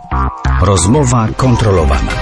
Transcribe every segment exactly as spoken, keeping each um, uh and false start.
Rozmowa kontrolowana.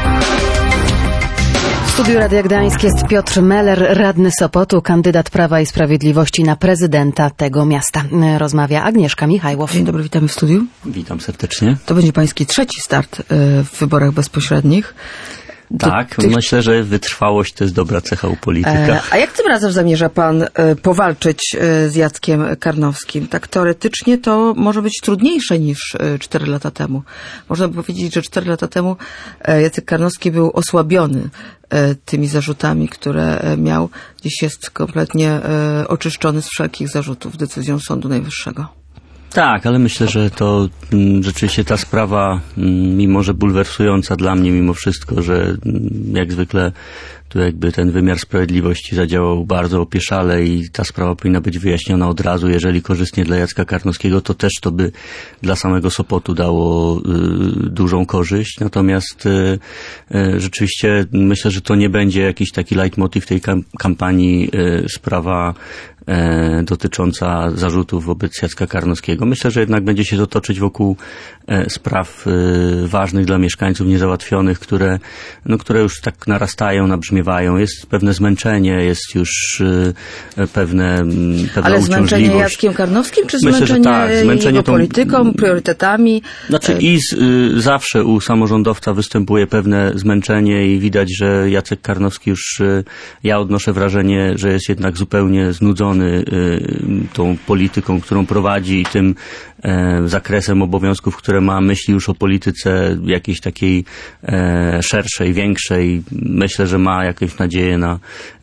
W studiu Radia Gdańsk jest Piotr Meller, radny Sopotu, kandydat Prawa i Sprawiedliwości na prezydenta tego miasta. Rozmawia Agnieszka Michajłow. Dzień dobry, witamy w studiu. Witam serdecznie. To będzie pański trzeci start w wyborach bezpośrednich. Tak, tych... myślę, że wytrwałość to jest dobra cecha u polityka. E, a jak tym razem zamierza pan e, powalczyć e, z Jackiem Karnowskim? Tak teoretycznie to może być trudniejsze niż e, cztery lata temu. Można by powiedzieć, że cztery lata temu e, Jacek Karnowski był osłabiony e, tymi zarzutami, które e, miał. Dziś jest kompletnie e, oczyszczony z wszelkich zarzutów decyzją Sądu Najwyższego. Tak, ale myślę, że to m, rzeczywiście ta sprawa, m, mimo że bulwersująca dla mnie mimo wszystko, że m, jak zwykle tu jakby ten wymiar sprawiedliwości zadziałał bardzo opieszale i ta sprawa powinna być wyjaśniona od razu. Jeżeli korzystnie dla Jacka Karnowskiego, to też to by dla samego Sopotu dało y, dużą korzyść. Natomiast y, y, rzeczywiście myślę, że to nie będzie jakiś taki leitmotiv tej kam- kampanii y, sprawa e, dotycząca zarzutów wobec Jacka Karnowskiego. Myślę, że jednak będzie się to toczyć wokół e, spraw e, ważnych dla mieszkańców, niezałatwionych, które, no, które już tak narastają, nabrzmiewają. Jest pewne zmęczenie, jest już e, pewne, pewna Ale uciążliwość. zmęczenie Jackiem Karnowskim, czy Myślę, zmęczenie, tak, zmęczenie jego tą... polityką, priorytetami? Znaczy i z, y, zawsze u samorządowca występuje pewne zmęczenie i widać, że Jacek Karnowski już, y, ja odnoszę wrażenie, że jest jednak zupełnie znudzony y, tą polityką, którą prowadzi i tym e, zakresem obowiązków, które ma. Myśli już o polityce jakiejś takiej e, szerszej, większej. Myślę, że ma jakąś nadzieję na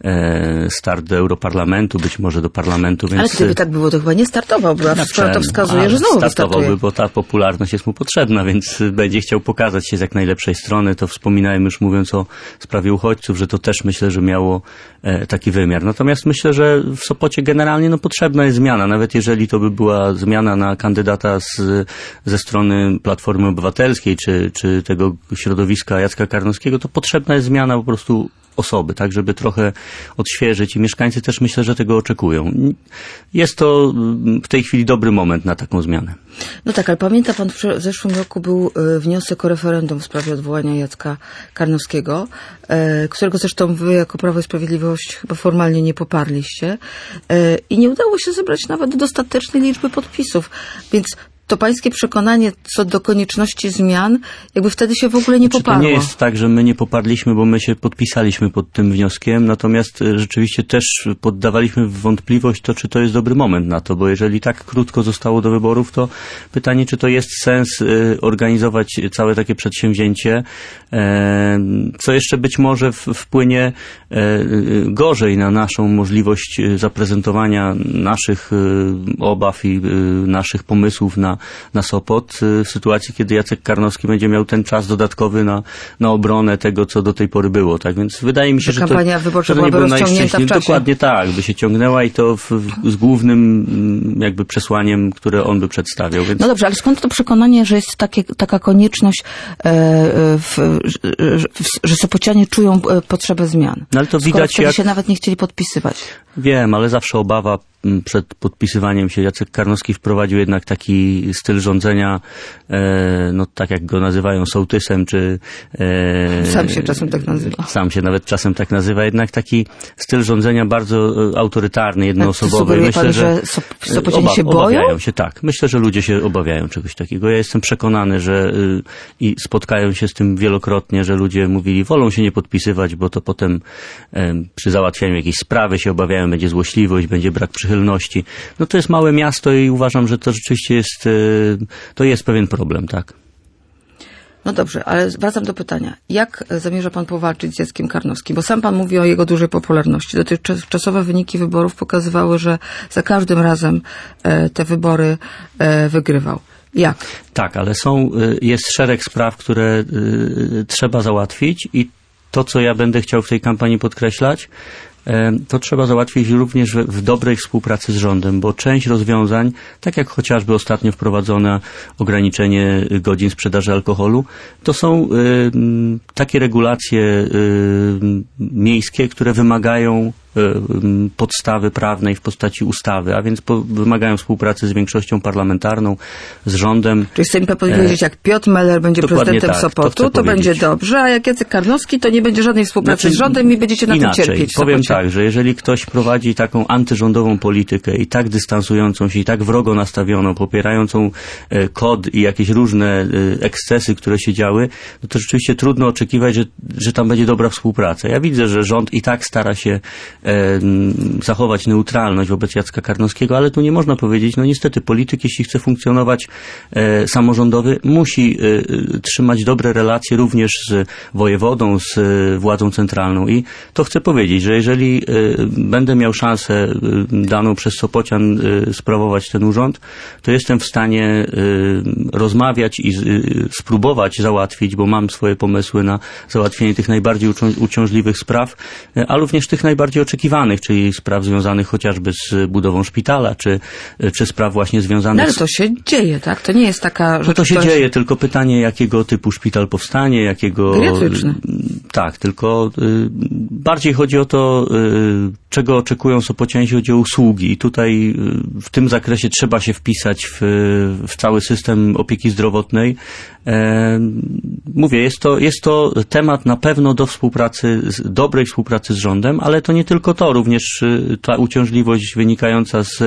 e, start do Europarlamentu, być może do parlamentu. Więc... Ale gdyby tak było, to chyba nie startował, bo skoro to wskazuje, że znowu startowałby, wystartuje. bo ta popularność jest mu potrzebna, więc będzie chciał pokazać się z jak najlepszej strony. To wspominałem już mówiąc o sprawie uchodźców, że to też myślę, że miało e, taki wymiar. Natomiast myślę, że w Sopocie generalnie no, potrzebna jest zmiana. Nawet jeżeli to by była zmiana na kandydata z, ze strony Platformy Obywatelskiej, czy, czy tego środowiska Jacka Karnowskiego, to potrzebna jest zmiana po prostu osoby, tak, żeby trochę odświeżyć i mieszkańcy też myślę, że tego oczekują. Jest to w tej chwili dobry moment na taką zmianę. No tak, ale pamięta pan, w zeszłym roku był wniosek o referendum w sprawie odwołania Jacka Karnowskiego, którego zresztą wy jako Prawo i Sprawiedliwość chyba formalnie nie poparliście i nie udało się zebrać nawet dostatecznej liczby podpisów, więc to pańskie przekonanie co do konieczności zmian, jakby wtedy się w ogóle nie znaczy, poparło. To nie jest tak, że my nie poparliśmy, bo my się podpisaliśmy pod tym wnioskiem, natomiast rzeczywiście też poddawaliśmy w wątpliwość to, czy to jest dobry moment na to, bo jeżeli tak krótko zostało do wyborów, to pytanie, czy to jest sens organizować całe takie przedsięwzięcie, co jeszcze być może wpłynie gorzej na naszą możliwość zaprezentowania naszych obaw i naszych pomysłów na na Sopot w sytuacji, kiedy Jacek Karnowski będzie miał ten czas dodatkowy na, na obronę tego, co do tej pory było. Tak więc wydaje mi się, że, że kampania to, wyborcza że to nie byłaby było rozciągnięta w czasie. Dokładnie tak, by się ciągnęła i to w, w, z głównym jakby przesłaniem, które on by przedstawiał. Więc... No dobrze, ale skąd to przekonanie, że jest takie, taka konieczność, e, w, w, że Sopocianie czują potrzebę zmian? No ale to Skoro widać, wtedy jak... się nawet nie chcieli podpisywać. Wiem, ale zawsze obawa przed podpisywaniem się. Jacek Karnowski wprowadził jednak taki styl rządzenia, e, no tak jak go nazywają, sołtysem, czy... E, sam się czasem tak nazywa. Sam się nawet czasem tak nazywa. Jednak taki styl rządzenia bardzo autorytarny, jednoosobowy. Myślę, pan, że Sopocianie się boją? Obawiają się, tak. Myślę, że ludzie się obawiają czegoś takiego. Ja jestem przekonany, że y, i spotkają się z tym wielokrotnie, że ludzie mówili, wolą się nie podpisywać, bo to potem y, przy załatwianiu jakiejś sprawy się obawiają, będzie złośliwość, będzie brak przychylności. No to jest małe miasto i uważam, że to rzeczywiście jest, to jest pewien problem, tak? No dobrze, ale wracam do pytania. Jak zamierza pan powalczyć z Jackiem Karnowskim? Bo sam pan mówi o jego dużej popularności. Dotychczasowe wyniki wyborów pokazywały, że za każdym razem te wybory wygrywał. Jak? Tak, ale są, jest szereg spraw, które trzeba załatwić i to, co ja będę chciał w tej kampanii podkreślać, to trzeba załatwić również w dobrej współpracy z rządem, bo część rozwiązań, tak jak chociażby ostatnio wprowadzone ograniczenie godzin sprzedaży alkoholu, to są y, takie regulacje y, miejskie, które wymagają podstawy prawnej w postaci ustawy, a więc po, wymagają współpracy z większością parlamentarną, z rządem. Czyli chcę mi powiedzieć, jak Piotr Meller będzie Dokładnie prezydentem tak, Sopotu, to, to będzie dobrze, a jak Jacek Karnowski, to nie będzie żadnej współpracy znaczy, z rządem i będziecie na inaczej, tym cierpieć. Powiem tak, że jeżeli ktoś prowadzi taką antyrządową politykę i tak dystansującą się i tak wrogo nastawioną, popierającą e, kod i jakieś różne e, ekscesy, które się działy, no to rzeczywiście trudno oczekiwać, że, że tam będzie dobra współpraca. Ja widzę, że rząd i tak stara się e, zachować neutralność wobec Jacka Karnowskiego, ale tu nie można powiedzieć, no niestety polityk, jeśli chce funkcjonować e, samorządowy, musi e, trzymać dobre relacje również z wojewodą, z e, władzą centralną i to chcę powiedzieć, że jeżeli e, będę miał szansę e, daną przez Sopocian e, sprawować ten urząd, to jestem w stanie y, rozmawiać i y, spróbować załatwić, bo mam swoje pomysły na załatwienie tych najbardziej ucią- uciążliwych spraw, y, a również tych najbardziej oczekiwanych, czyli spraw związanych chociażby z budową szpitala, czy, y, czy spraw właśnie związanych... No ale to się dzieje, tak? To nie jest taka rzecz... No to się która... dzieje, tylko pytanie, jakiego typu szpital powstanie, jakiego... Geriatryczny. Tak, tylko y, bardziej chodzi o to, y, czego oczekują Sopocianie, chodzi o usługi i tutaj y, w tym zakresie trzeba się wpisać w, w cały system opieki zdrowotnej. E, mówię, jest to, jest to temat na pewno do współpracy, dobrej współpracy z rządem, ale to nie tylko to, również ta uciążliwość wynikająca z,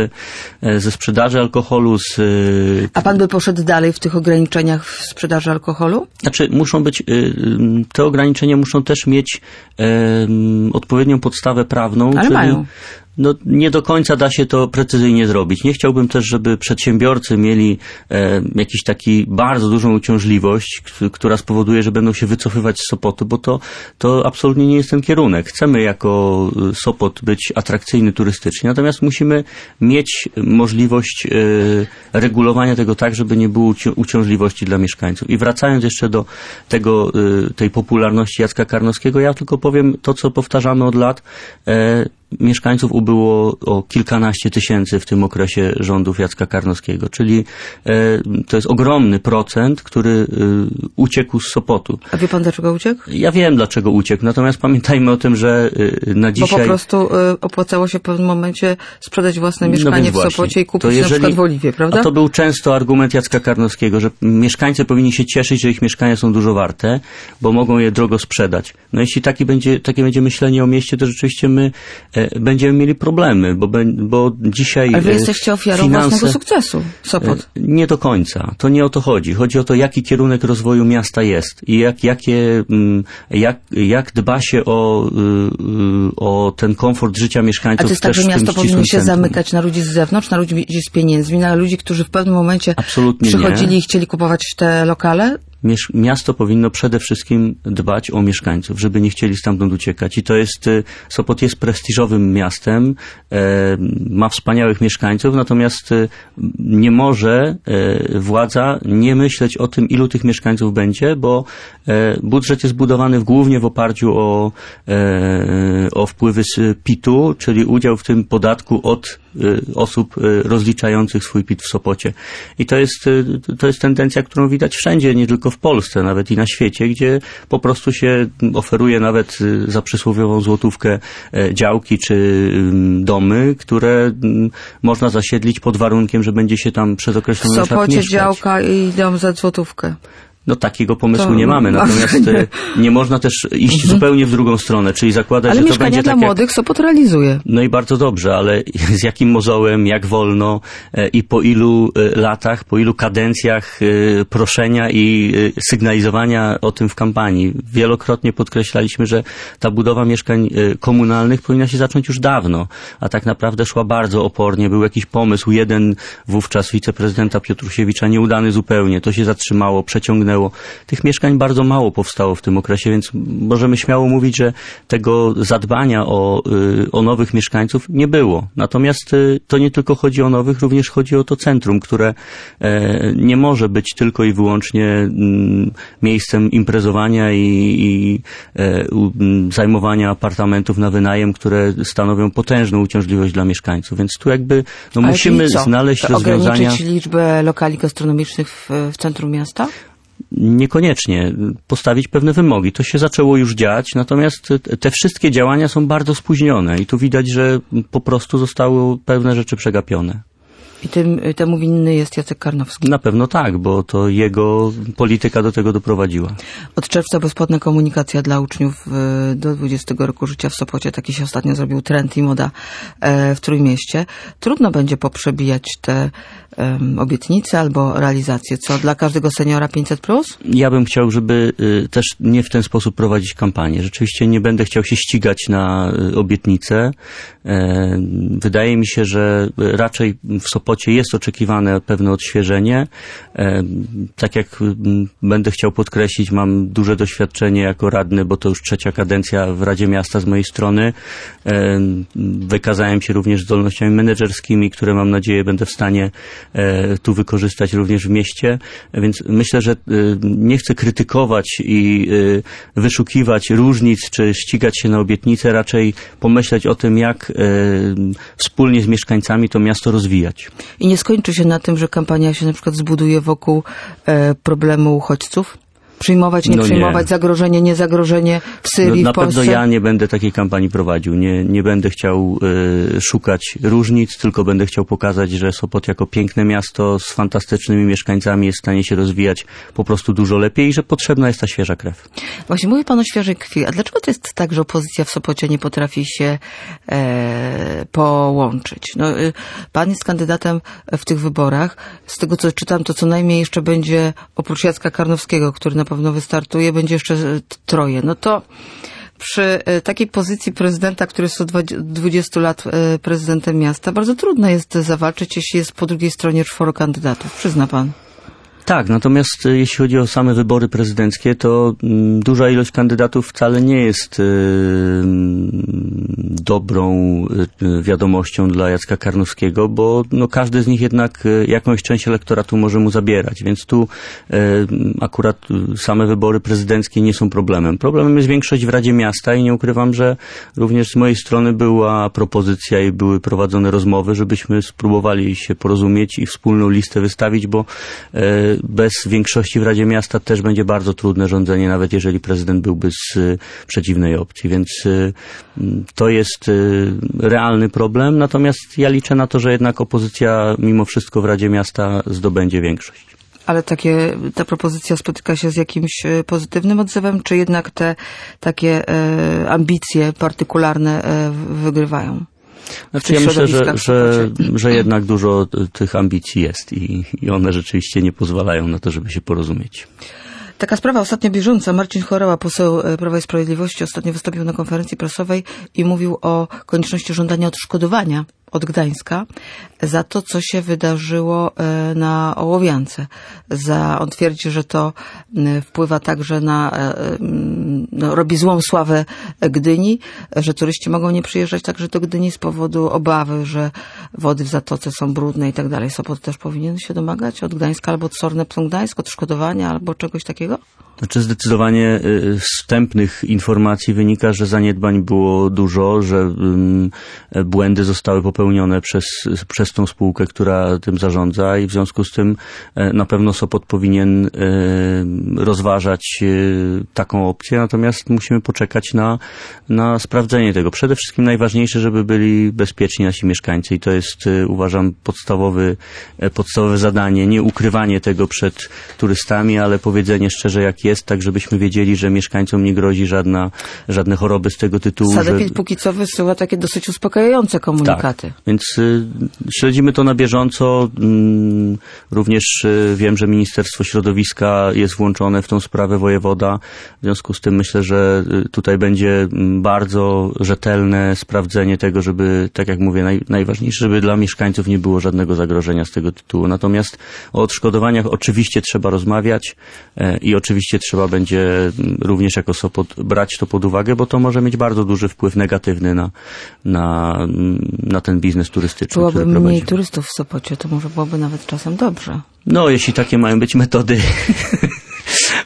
ze sprzedaży alkoholu. Z, A pan by poszedł dalej w tych ograniczeniach w sprzedaży alkoholu? Znaczy, muszą być, te ograniczenia muszą też mieć e, odpowiednią podstawę prawną. Ale czyli, mają. No, nie do końca da się to precyzyjnie zrobić. Nie chciałbym też, żeby przedsiębiorcy mieli e, jakiś taki bardzo dużą uciążliwość, k- która spowoduje, że będą się wycofywać z Sopotu, bo to, to absolutnie nie jest ten kierunek. Chcemy jako Sopot być atrakcyjny turystycznie, natomiast musimy mieć możliwość e, regulowania tego tak, żeby nie było uci- uciążliwości dla mieszkańców. I wracając jeszcze do tego, e, tej popularności Jacka Karnowskiego, ja tylko powiem to, co powtarzamy od lat. E, Mieszkańców ubyło o kilkanaście tysięcy w tym okresie rządów Jacka Karnowskiego, czyli e, to jest ogromny procent, który e, uciekł z Sopotu. A wie pan, dlaczego uciekł? Ja wiem, dlaczego uciekł, natomiast pamiętajmy o tym, że e, na dzisiaj... Bo po prostu y, opłacało się w pewnym momencie sprzedać własne mieszkanie no w właśnie, Sopocie i kupić jeżeli, na przykład w Oliwie, prawda? A to był często argument Jacka Karnowskiego, że mieszkańcy powinni się cieszyć, że ich mieszkania są dużo warte, bo mogą je drogo sprzedać. No jeśli taki będzie, takie będzie myślenie o mieście, to rzeczywiście my e, będziemy mieli problemy, bo, bo dzisiaj... Ale wy jesteście ofiarą finanse, własnego sukcesu, Sopot. Nie do końca. To nie o to chodzi. Chodzi o to, jaki kierunek rozwoju miasta jest i jak, jakie, jak, jak dba się o, o ten komfort życia mieszkańców. A to jest tak, że miasto powinno się centrum. zamykać na ludzi z zewnątrz, na ludzi z pieniędzmi, na ludzi, którzy w pewnym momencie Absolutnie przychodzili nie. i chcieli kupować te lokale? Miasto powinno przede wszystkim dbać o mieszkańców, żeby nie chcieli stamtąd uciekać. I to jest, Sopot jest prestiżowym miastem, ma wspaniałych mieszkańców, natomiast nie może władza nie myśleć o tym, ilu tych mieszkańców będzie, bo budżet jest budowany głównie w oparciu o, o wpływy z P I T-u, czyli udział w tym podatku od osób rozliczających swój P I T w Sopocie. I to jest, to jest tendencja, którą widać wszędzie, nie tylko w Polsce, nawet i na świecie, gdzie po prostu się oferuje nawet za przysłowiową złotówkę działki czy domy, które można zasiedlić pod warunkiem, że będzie się tam przez określony czas mieszkać. W Sopocie działka i dom za złotówkę. No takiego pomysłu To, nie mamy, natomiast nie. nie można też iść mhm. zupełnie w drugą stronę, czyli zakładać, ale że to będzie tak dla jak... młodych Sopot realizuje. No i bardzo dobrze, ale z jakim mozołem, jak wolno e, i po ilu e, latach, po ilu kadencjach e, proszenia i e, sygnalizowania o tym w kampanii. Wielokrotnie podkreślaliśmy, że ta budowa mieszkań e, komunalnych powinna się zacząć już dawno, a tak naprawdę szła bardzo opornie. Był jakiś pomysł, jeden wówczas wiceprezydenta Piotrusiewicza, nieudany zupełnie. To się zatrzymało, przeciągnęło. Tych mieszkań bardzo mało powstało w tym okresie, więc możemy śmiało mówić, że tego zadbania o, o nowych mieszkańców nie było. Natomiast to nie tylko chodzi o nowych, również chodzi o to centrum, które nie może być tylko i wyłącznie miejscem imprezowania i, i zajmowania apartamentów na wynajem, które stanowią potężną uciążliwość dla mieszkańców. Więc tu jakby no, musimy znaleźć to rozwiązania. Ograniczyć liczbę lokali gastronomicznych w, w centrum miasta? Niekoniecznie. Postawić pewne wymogi. To się zaczęło już dziać, natomiast te wszystkie działania są bardzo spóźnione i tu widać, że po prostu zostały pewne rzeczy przegapione. I tym, temu winny jest Jacek Karnowski. Na pewno tak, bo to jego polityka do tego doprowadziła. Od czerwca bezpłatna komunikacja dla uczniów do dwudziestego roku życia w Sopocie. Taki się ostatnio zrobił trend i moda w Trójmieście. Trudno będzie poprzebijać te um, obietnice albo realizacje. Co, dla każdego seniora pięćset plus? Ja bym chciał, żeby y, też nie w ten sposób prowadzić kampanię. Rzeczywiście nie będę chciał się ścigać na y, obietnice. E, wydaje mi się, że raczej w Sopocie jest oczekiwane pewne odświeżenie. E, tak jak m, będę chciał podkreślić, mam duże doświadczenie jako radny, bo to już trzecia kadencja w Radzie Miasta z mojej strony. E, wykazałem się również zdolnościami menedżerskimi, które mam nadzieję będę w stanie e, tu wykorzystać również w mieście. E, więc myślę, że e, nie chcę krytykować i e, wyszukiwać różnic, czy ścigać się na obietnice, raczej pomyśleć o tym, jak e, wspólnie z mieszkańcami to miasto rozwijać. I nie skończy się na tym, że kampania się na przykład zbuduje wokół e, problemu uchodźców? Przyjmować, nie no przyjmować, nie. zagrożenie, nie zagrożenie w Syrii, no, w Polsce? Na pewno ja nie będę takiej kampanii prowadził. Nie, nie będę chciał y, szukać różnic, tylko będę chciał pokazać, że Sopot jako piękne miasto z fantastycznymi mieszkańcami jest w stanie się rozwijać po prostu dużo lepiej i że potrzebna jest ta świeża krew. Właśnie mówi pan o świeżej krwi. A dlaczego to jest tak, że opozycja w Sopocie nie potrafi się e, połączyć? No, y, pan jest kandydatem w tych wyborach. Z tego, co czytam, to co najmniej jeszcze będzie, oprócz Jacka Karnowskiego, który na pewno wystartuje, będzie jeszcze troje. No to przy takiej pozycji prezydenta, który jest od dwudziestu lat prezydentem miasta, bardzo trudno jest zawalczyć, jeśli jest po drugiej stronie czworo kandydatów. Przyzna pan. Tak, natomiast jeśli chodzi o same wybory prezydenckie, to m, duża ilość kandydatów wcale nie jest y, dobrą y, wiadomością dla Jacka Karnowskiego, bo no, każdy z nich jednak y, jakąś część elektoratu może mu zabierać, więc tu y, akurat y, same wybory prezydenckie nie są problemem. Problemem jest większość w Radzie Miasta i nie ukrywam, że również z mojej strony była propozycja i były prowadzone rozmowy, żebyśmy spróbowali się porozumieć i wspólną listę wystawić, bo y, bez większości w Radzie Miasta też będzie bardzo trudne rządzenie, nawet jeżeli prezydent byłby z y, przeciwnej opcji, więc y, to jest y, realny problem, natomiast ja liczę na to, że jednak opozycja mimo wszystko w Radzie Miasta zdobędzie większość. Ale takie, ta propozycja spotyka się z jakimś pozytywnym odzewem, czy jednak te takie e, ambicje partykularne e, wygrywają? Znaczy, ja myślę, że, że, że jednak dużo tych ambicji jest i, i one rzeczywiście nie pozwalają na to, żeby się porozumieć. Taka sprawa ostatnio bieżąca. Marcin Horała, poseł Prawa i Sprawiedliwości, ostatnio wystąpił na konferencji prasowej i mówił o konieczności żądania odszkodowania od Gdańska za to, co się wydarzyło na Ołowiance. Za, on twierdzi, że to wpływa także na, no, robi złą sławę Gdyni, że turyści mogą nie przyjeżdżać także do Gdyni z powodu obawy, że wody w zatoce są brudne i tak dalej. Sopot też powinien się domagać od Gdańska albo od Sorneptą Gdańsk, odszkodowania albo czegoś takiego? Znaczy zdecydowanie z wstępnych informacji wynika, że zaniedbań było dużo, że um, błędy zostały popełnione przez, przez tą spółkę, która tym zarządza i w związku z tym e, na pewno Sopot powinien e, rozważać e, taką opcję, natomiast musimy poczekać na, na sprawdzenie tego. Przede wszystkim najważniejsze, żeby byli bezpieczni nasi mieszkańcy i to jest, e, uważam, podstawowy, e, podstawowe zadanie, nie ukrywanie tego przed turystami, ale powiedzenie szczerze, jak jest, tak żebyśmy wiedzieli, że mieszkańcom nie grozi żadna, żadne choroby z tego tytułu. Sanepid że... póki co wysyła takie dosyć uspokajające komunikaty. Tak, więc y, śledzimy to na bieżąco. Mm, również y, wiem, że Ministerstwo Środowiska jest włączone w tą sprawę, wojewoda. W związku z tym myślę, że y, tutaj będzie bardzo rzetelne sprawdzenie tego, żeby, tak jak mówię, naj, najważniejsze, żeby dla mieszkańców nie było żadnego zagrożenia z tego tytułu. Natomiast o odszkodowaniach oczywiście trzeba rozmawiać y, i oczywiście trzeba będzie również jako Sopot brać to pod uwagę, bo to może mieć bardzo duży wpływ negatywny na, na, na ten biznes turystyczny. Byłoby mniej prowadzi. turystów w Sopocie, to może byłoby nawet czasem dobrze. No, jeśli takie mają być metody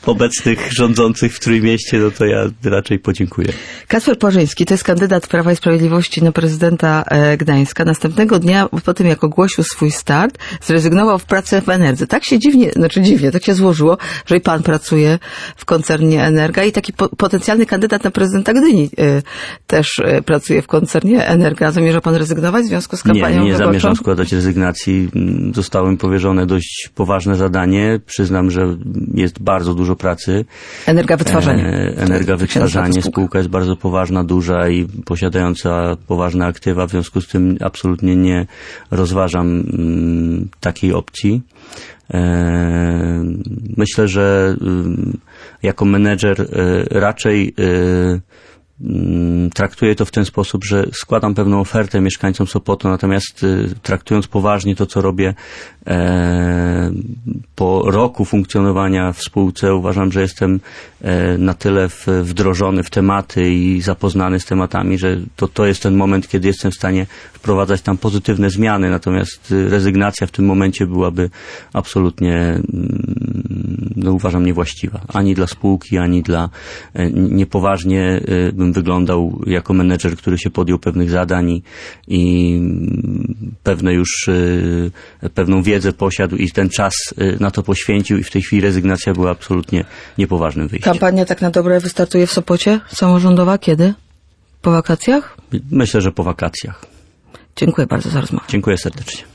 obecnych rządzących w Trójmieście, no to ja raczej podziękuję. Kacper Płażyński to jest kandydat Prawa i Sprawiedliwości na prezydenta Gdańska. Następnego dnia, po tym jak ogłosił swój start, zrezygnował w pracę w Enerdze. Tak się dziwnie, znaczy dziwnie, tak się złożyło, że i pan pracuje w koncernie Energa i taki po, potencjalny kandydat na prezydenta Gdyni y, też y, pracuje w koncernie Energa. Zamierza pan rezygnować w związku z kampanią Nie, nie wyborczą? zamierzam składać rezygnacji. Zostało mi powierzone dość poważne zadanie. Przyznam, że jest bardzo dużo pracy. Energa wytwarzanie. E, Energa wytwarzanie. Spółka jest bardzo poważna, duża i posiadająca poważne aktywa. W związku z tym absolutnie nie rozważam m, takiej opcji. E, myślę, że y, jako menedżer y, raczej y, traktuję to w ten sposób, że składam pewną ofertę mieszkańcom Sopotu, natomiast y, traktując poważnie to, co robię e, po roku funkcjonowania w spółce, uważam, że jestem e, na tyle w, wdrożony w tematy i zapoznany z tematami, że to, to jest ten moment, kiedy jestem w stanie wprowadzać tam pozytywne zmiany, natomiast y, rezygnacja w tym momencie byłaby absolutnie no, uważam niewłaściwa. Ani dla spółki, ani dla e, niepoważnie y, bym wyglądał jako menedżer, który się podjął pewnych zadań i, i pewne już, y, pewną wiedzę posiadł i ten czas y, na to poświęcił i w tej chwili rezygnacja była absolutnie niepoważnym wyjściem. Kampania tak na dobre wystartuje w Sopocie? Samorządowa? Kiedy? Po wakacjach? Myślę, że po wakacjach. Dziękuję bardzo za rozmowę. Dziękuję serdecznie.